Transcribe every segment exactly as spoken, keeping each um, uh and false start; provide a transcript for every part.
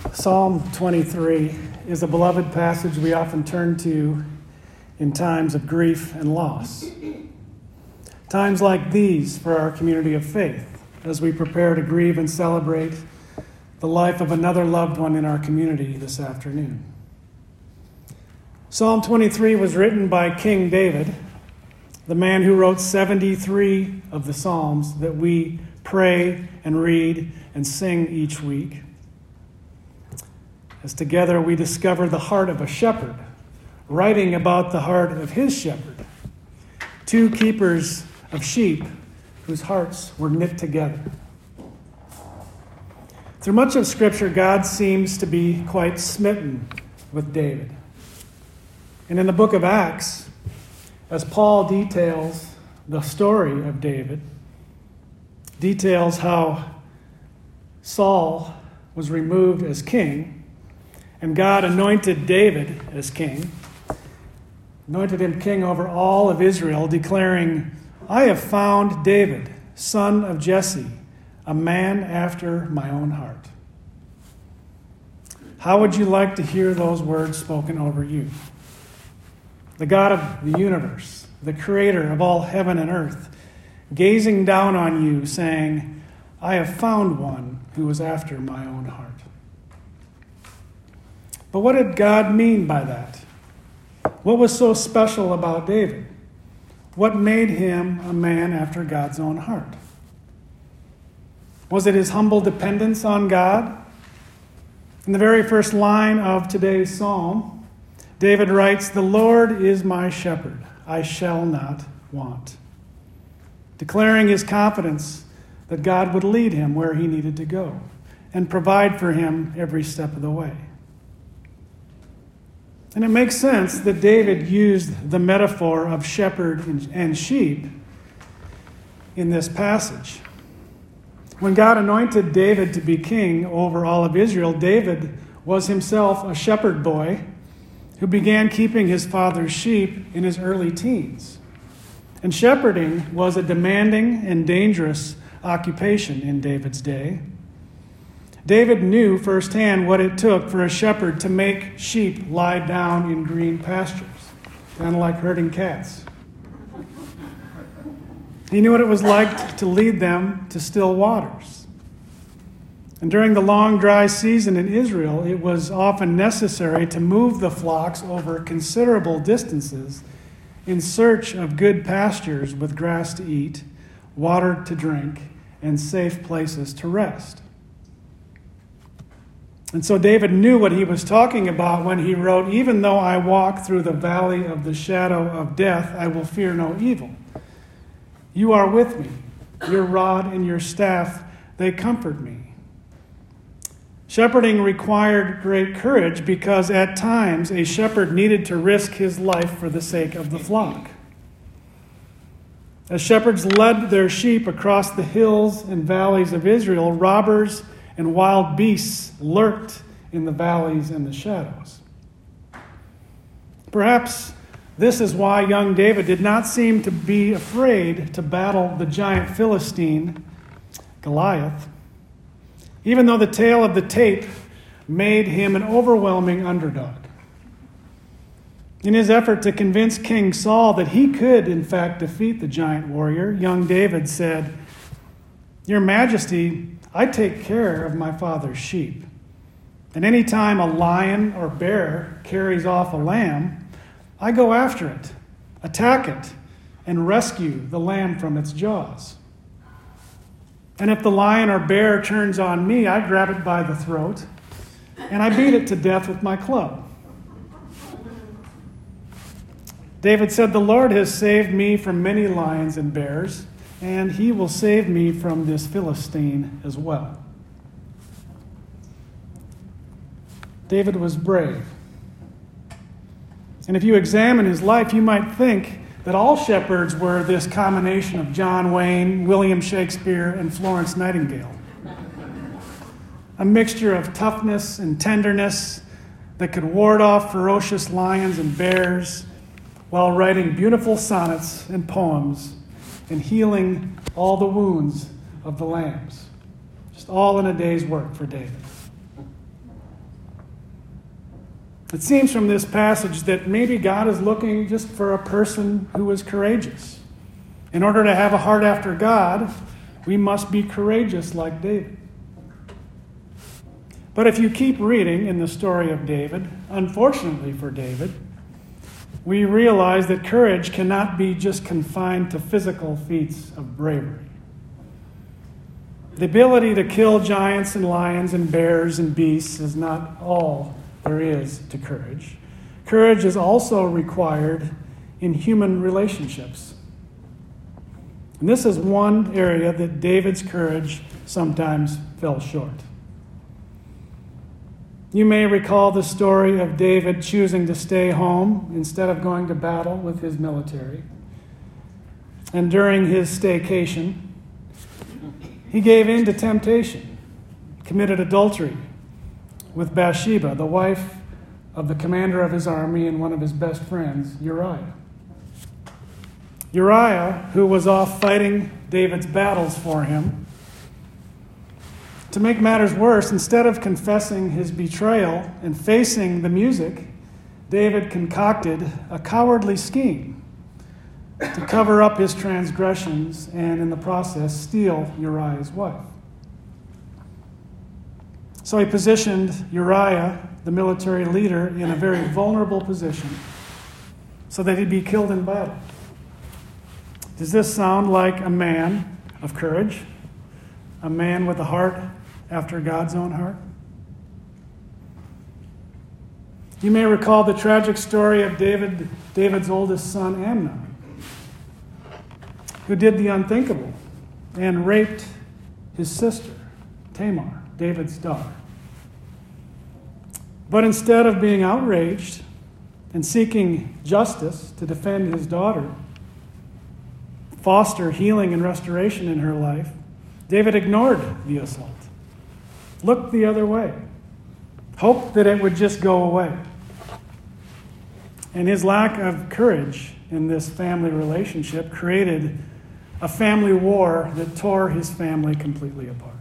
Psalm twenty-three is a beloved passage we often turn to in times of grief and loss. Times like these for our community of faith, as we prepare to grieve and celebrate the life of another loved one in our community this afternoon. Psalm twenty-three was written by King David, the man who wrote seventy-three of the Psalms that we pray and read and sing each week. As together we discover the heart of a shepherd, writing about the heart of his shepherd, two keepers of sheep whose hearts were knit together. Through much of Scripture, God seems to be quite smitten with David. And in the book of Acts, as Paul details the story of David, details how Saul was removed as king, and God anointed David as king, anointed him king over all of Israel, declaring, "I have found David, son of Jesse, a man after my own heart." How would you like to hear those words spoken over you? The God of the universe, the creator of all heaven and earth, gazing down on you, saying, "I have found one who was after my own heart." But what did God mean by that? What was so special about David? What made him a man after God's own heart? Was it his humble dependence on God? In the very first line of today's psalm, David writes, "The Lord is my shepherd, I shall not want," declaring his confidence that God would lead him where he needed to go and provide for him every step of the way. And it makes sense that David used the metaphor of shepherd and sheep in this passage. When God anointed David to be king over all of Israel, David was himself a shepherd boy who began keeping his father's sheep in his early teens. And shepherding was a demanding and dangerous occupation in David's day. David knew firsthand what it took for a shepherd to make sheep lie down in green pastures, kind of like herding cats. He knew what it was like to lead them to still waters. And during the long dry season in Israel, it was often necessary to move the flocks over considerable distances in search of good pastures with grass to eat, water to drink, and safe places to rest. And so David knew what he was talking about when he wrote, "Even though I walk through the valley of the shadow of death, I will fear no evil. You are with me. Your rod and your staff, they comfort me." Shepherding required great courage because at times a shepherd needed to risk his life for the sake of the flock. As shepherds led their sheep across the hills and valleys of Israel, robbers and wild beasts lurked in the valleys and the shadows. Perhaps this is why young David did not seem to be afraid to battle the giant Philistine, Goliath, even though the tale of the tape made him an overwhelming underdog. In his effort to convince King Saul that he could, in fact, defeat the giant warrior, young David said, "Your Majesty, I take care of my father's sheep. And any time a lion or bear carries off a lamb, I go after it, attack it, and rescue the lamb from its jaws. And if the lion or bear turns on me, I grab it by the throat, and I beat it to death with my club." David said, "The Lord has saved me from many lions and bears, and he will save me from this Philistine as well." David was brave. And if you examine his life, you might think that all shepherds were this combination of John Wayne, William Shakespeare, and Florence Nightingale. A mixture of toughness and tenderness that could ward off ferocious lions and bears while writing beautiful sonnets and poems and healing all the wounds of the lambs. Just all in a day's work for David. It seems from this passage that maybe God is looking just for a person who is courageous. In order to have a heart after God, we must be courageous like David. But if you keep reading in the story of David, unfortunately for David, we realize that courage cannot be just confined to physical feats of bravery. The ability to kill giants and lions and bears and beasts is not all there is to courage. Courage is also required in human relationships. And this is one area that David's courage sometimes fell short. You may recall the story of David choosing to stay home instead of going to battle with his military. And during his staycation, he gave in to temptation, committed adultery with Bathsheba, the wife of the commander of his army and one of his best friends, Uriah. Uriah, who was off fighting David's battles for him. To make matters worse, instead of confessing his betrayal and facing the music, David concocted a cowardly scheme to cover up his transgressions and, in the process, steal Uriah's wife. So he positioned Uriah, the military leader, in a very vulnerable position so that he'd be killed in battle. Does this sound like a man of courage? A man with a heart after God's own heart? You may recall the tragic story of David, David's oldest son, Amnon, who did the unthinkable and raped his sister, Tamar, David's daughter. But instead of being outraged and seeking justice to defend his daughter, foster healing and restoration in her life, David ignored the assault, looked the other way, hoped that it would just go away. And his lack of courage in this family relationship created a family war that tore his family completely apart.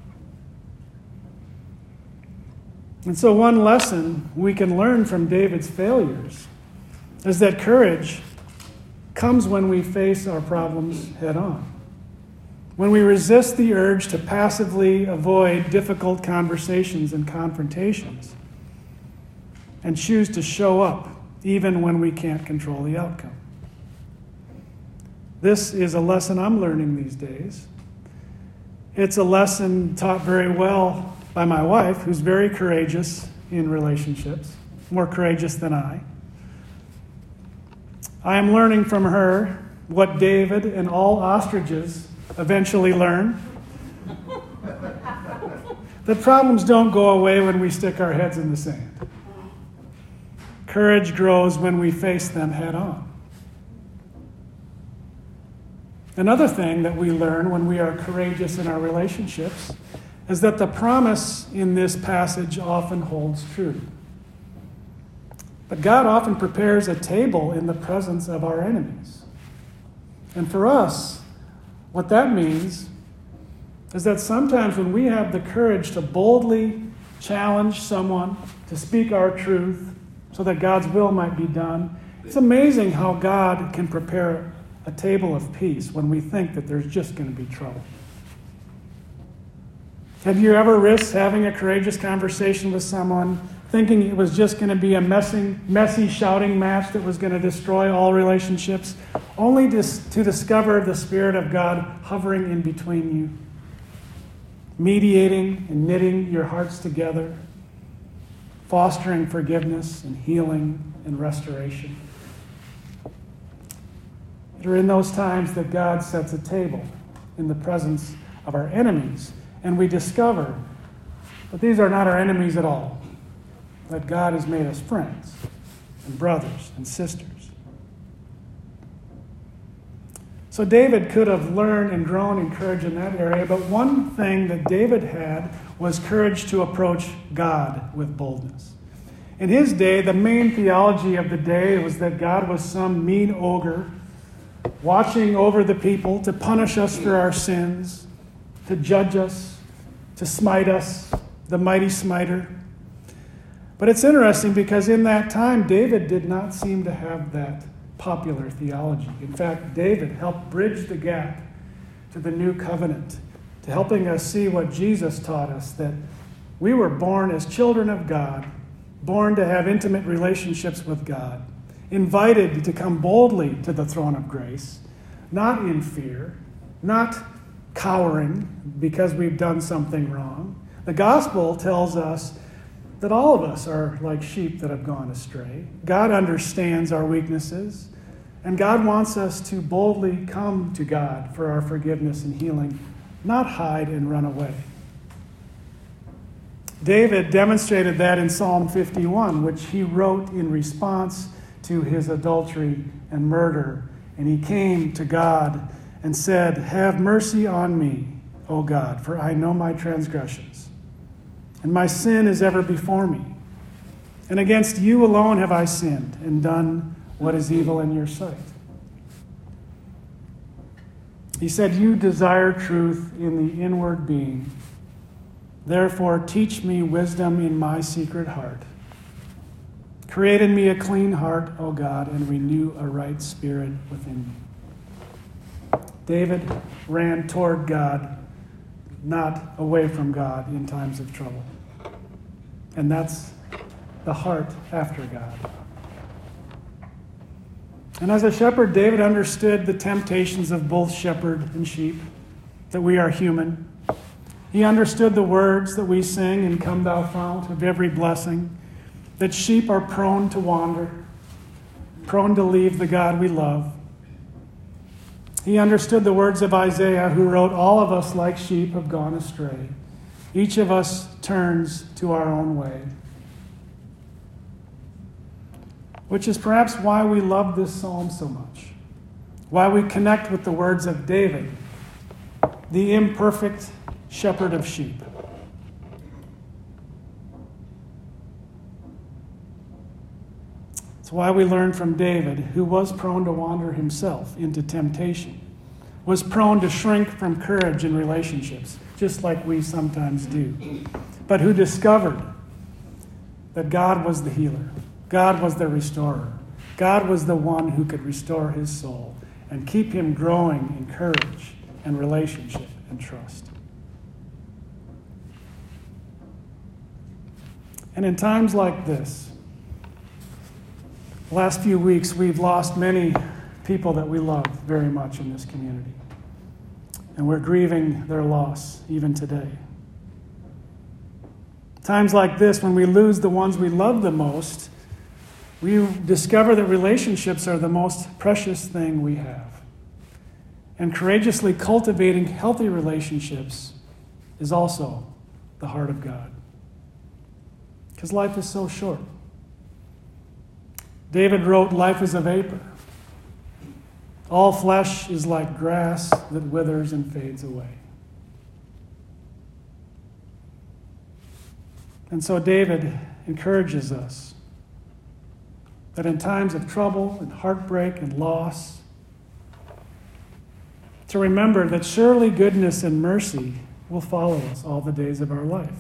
And so one lesson we can learn from David's failures is that courage comes when we face our problems head on. When we resist the urge to passively avoid difficult conversations and confrontations and choose to show up even when we can't control the outcome. This is a lesson I'm learning these days. It's a lesson taught very well by my wife, who's very courageous in relationships, more courageous than I. I am learning from her what David and all ostriches eventually learn. That problems don't go away when we stick our heads in the sand. Courage grows when we face them head on. Another thing that we learn when we are courageous in our relationships is that the promise in this passage often holds true. But God often prepares a table in the presence of our enemies. And for us, what that means is that sometimes when we have the courage to boldly challenge someone, to speak our truth so that God's will might be done, it's amazing how God can prepare a table of peace when we think that there's just going to be trouble. Have you ever risked having a courageous conversation with someone thinking it was just going to be a messy, messy shouting match that was going to destroy all relationships, only to, to discover the Spirit of God hovering in between you, mediating and knitting your hearts together, fostering forgiveness and healing and restoration? It are in those times that God sets a table in the presence of our enemies, and we discover that these are not our enemies at all, that God has made us friends and brothers and sisters. So David could have learned and grown in courage in that area, but one thing that David had was courage to approach God with boldness. In his day, the main theology of the day was that God was some mean ogre watching over the people to punish us for our sins, to judge us, to smite us, the mighty smiter. But it's interesting because in that time, David did not seem to have that popular theology. In fact, David helped bridge the gap to the new covenant, to helping us see what Jesus taught us, that we were born as children of God, born to have intimate relationships with God, invited to come boldly to the throne of grace, not in fear, not cowering because we've done something wrong. The gospel tells us that all of us are like sheep that have gone astray. God understands our weaknesses, and God wants us to boldly come to God for our forgiveness and healing, not hide and run away. David demonstrated that in Psalm fifty-one, which he wrote in response to his adultery and murder. And he came to God and said, "Have mercy on me, O God, for I know my transgressions, and my sin is ever before me. And against you alone have I sinned and done what is evil in your sight." He said, "You desire truth in the inward being. Therefore, teach me wisdom in my secret heart. Create in me a clean heart, O God, and renew a right spirit within me." David ran toward God, not away from God in times of trouble. And that's the heart after God. And as a shepherd, David understood the temptations of both shepherd and sheep, that we are human. He understood the words that we sing in "Come Thou Fount of Every Blessing," that sheep are prone to wander, prone to leave the God we love. He understood the words of Isaiah, who wrote, "All of us like sheep have gone astray. Each of us turns to our own way." Which is perhaps why we love this psalm so much, why we connect with the words of David, the imperfect shepherd of sheep. It's why we learn from David, who was prone to wander himself into temptation, was prone to shrink from courage in relationships, just like we sometimes do, but who discovered that God was the healer, God was the restorer, God was the one who could restore his soul and keep him growing in courage and relationship and trust. And in times like this, the last few weeks, we've lost many people that we love very much in this community. And we're grieving their loss even today. Times like this, when we lose the ones we love the most, we discover that relationships are the most precious thing we have. And courageously cultivating healthy relationships is also the heart of God. Because life is so short. David wrote, "Life is a vapor. All flesh is like grass that withers and fades away." And so David encourages us that in times of trouble and heartbreak and loss, to remember that surely goodness and mercy will follow us all the days of our life.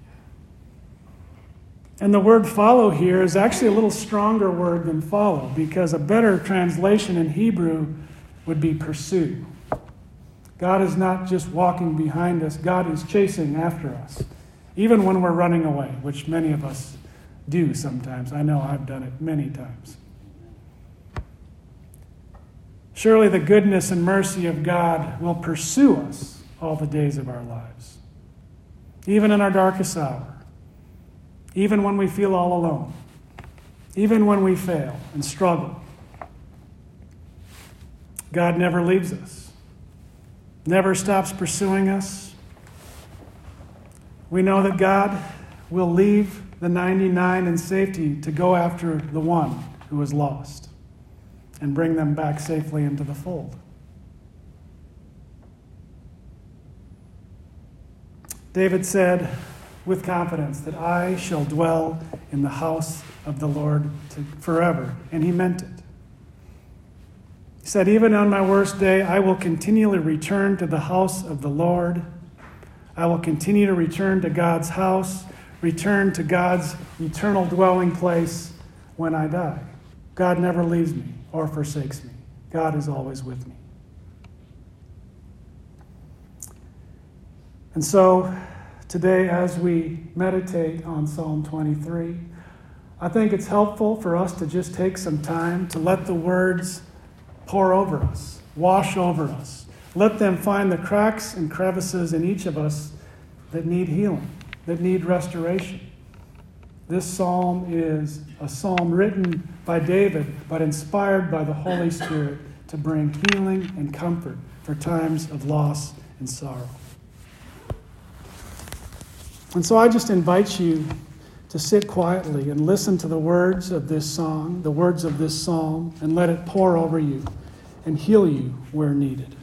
And the word "follow" here is actually a little stronger word than "follow," because a better translation in Hebrew would be "pursue." God is not just walking behind us, God is chasing after us, even when we're running away, which many of us do sometimes. I know I've done it many times. Surely the goodness and mercy of God will pursue us all the days of our lives, even in our darkest hour. Even when we feel all alone, even when we fail and struggle, God never leaves us, never stops pursuing us. We know that God will leave the ninety-nine in safety to go after the one who is lost and bring them back safely into the fold. David said with confidence that "I shall dwell in the house of the Lord to forever," and he meant it. He said, "Even on my worst day, I will continually return to the house of the Lord. I will continue to return to God's house, return to God's eternal dwelling place when I die. God never leaves me or forsakes me. God is always with me. And so, today as we meditate on Psalm twenty-three, I think it's helpful for us to just take some time to let the words pour over us, wash over us. Let them find the cracks and crevices in each of us that need healing, that need restoration. This psalm is a psalm written by David, but inspired by the Holy Spirit to bring healing and comfort for times of loss and sorrow. And so I just invite you to sit quietly and listen to the words of this song, the words of this psalm, and let it pour over you and heal you where needed.